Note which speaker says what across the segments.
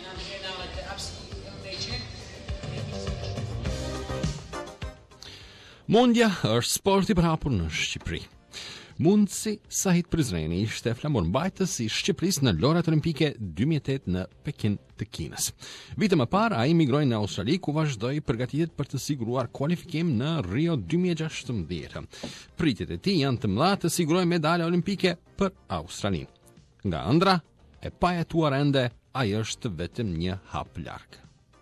Speaker 1: Mundja është sporti për hapur në Shqipëri. Mundësi Sahit Prizreni ishte flamurbajtës i Shqipërisë në lojrat olimpike 2008 në Pekin të Kinës. Vite më parë ai migroi në Australi ku vazhdoi përgatitjet për të siguruar kualifikim në Rio 2016. Pritjet e tij janë të mëdha të sigurojë medalja olimpike për Australinë. Nga ëndra e pajetuar ende, ai është vetëm një hap larg.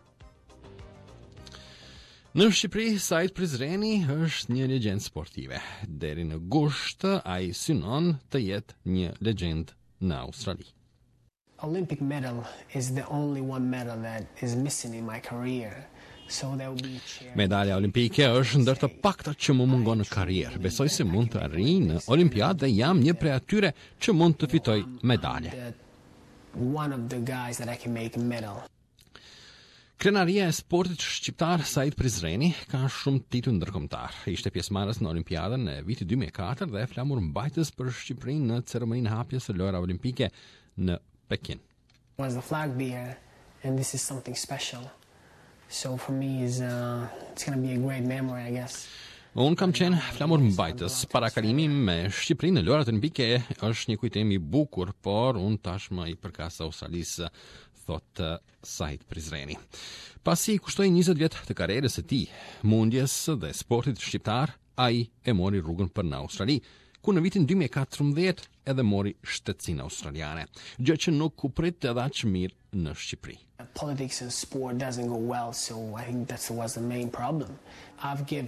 Speaker 1: Në Shqipëri, Sahit Prizreni është një legjendë sportive. Deri në gusht, ai synon të jetë një legjendë në Australi.
Speaker 2: Olympic medal is the only one medal that is missing in my career. So there will be
Speaker 1: Medalja olimpike është ndër të paktat që më mungon në karrierë. Besoj se mund të arrij në Olimpiadë dhe jam një prej atyre që mund të fitoj medalje.
Speaker 2: One of the guys that I can make a medal.
Speaker 1: Krenaria e sportit shqiptar Sahit Prizreni ka shumë titull ndërkombëtar. Ishte pjesëmarrës në Olimpiadën e vitit 2004 dhe flamur mbajtës për Shqipërinë në ceremoninë e hapjes së lojrave olimpike në Pekin.
Speaker 2: Was the flag bearer, and this is something special. So for me it's going to be a great memory, I guess.
Speaker 1: Unë kam qenë flamur mbajtës. Parakalimi me Shqipërinë në lojrat olimpike është një kujtim i bukur, por unë tashmë i përkas Australisë, thot Sahit Prizreni. Pasi kushtoi 20 vjet të karrierës së tij, mundjes dhe sportit shqiptar, ai e mori rrugën për në Australi, ku në vitin 2014 edhe mori shtetësinë australiane, gjë që nuk u prit edhe aq mirë në Shqipëri.
Speaker 2: Politics and sport doesn't go well, so I think that was the main problem. I've given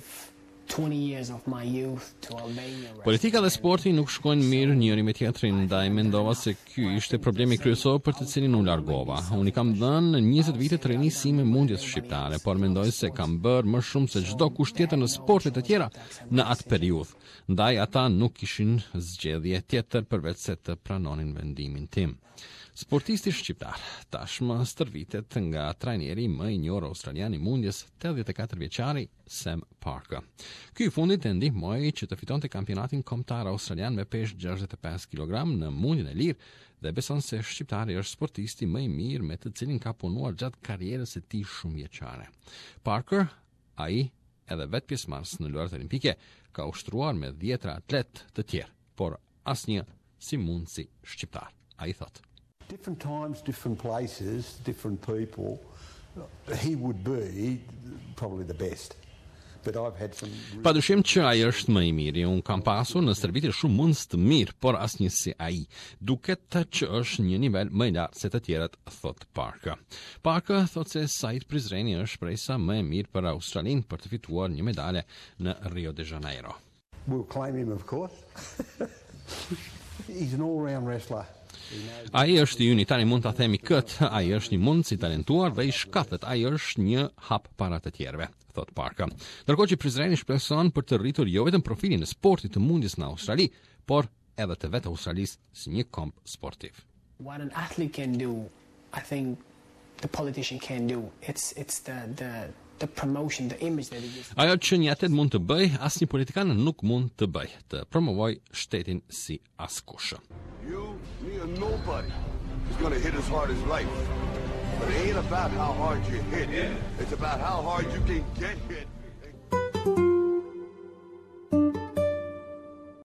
Speaker 2: 20 years of my youth to Albania.
Speaker 1: Politika dhe sporti nuk shkojnë mirë njëri me tjetrin, ndaj mendova se ky ishte problemi kryesor për të cilin u largova. Unë i kam dhënë 20 vite trajnimi me mundjes shqiptare, por mendoj se kam bërë më shumë se çdo kush tjetër në sportet e tjera në atë periudhë. Ndaj ata nuk kishin zgjedhje tjetër përveç se të pranonin vendimin tim. Sportisti shqiptar tashmë stërvitet nga trajneri më i njohur australian i mundjes, 84 vjeçari Sam Parker. Ky i fundit e ndihmoi që të fitonte kampionatin kombëtar australian me peshë 65 kg në mundjen e lirë dhe beson se shqiptari është sportisti më i mirë me të cilin ka punuar gjatë karrierës së tij shumë vjeçare. Parker, ai edhe vetë pjesëmarrës në lojrat olimpike, ka ushtruar me 10 atlet të tjerë, por asnjë si mundsi shqiptar. Ai thotë:
Speaker 3: Different times, different places, different people. He would be probably the best. But I've had some...
Speaker 1: Padyshim që ai është më i miri. Unë kam pasur në stërvitje shumë mundës të mirë, por asnjë si ai. Duket që është një nivel më i lartë se të tjerët, thot Parker. Parker thot se Sahit Prizreni është presa më e mirë për Australinë për të fituar një medalje në Rio de Janeiro.
Speaker 3: We'll claim him, of course. He's an all-round wrestler.
Speaker 1: Ai është i uni, tani mund ta themi këtë, ai është një mundës i talentuar dhe i shkathet, ai është një hap para të tjerëve, thot Parker. Ndërkohë që Prizreni shpreson për të rritur jo vetëm profilin e sportit të mundjes në Australi, por edhe të vetë Australisë si një komb sportiv.
Speaker 2: What an athlete can do, I think the politician can do. It's the promotion, the image that he gives.
Speaker 1: Ajo që një atlet mund të bëj, asnjë politikan nuk mund të bëj, të promovoj shtetin si askush.
Speaker 4: You, me, or nobody is going to hit as hard as life. But it ain't about how hard you hit. It's about how hard you can get hit.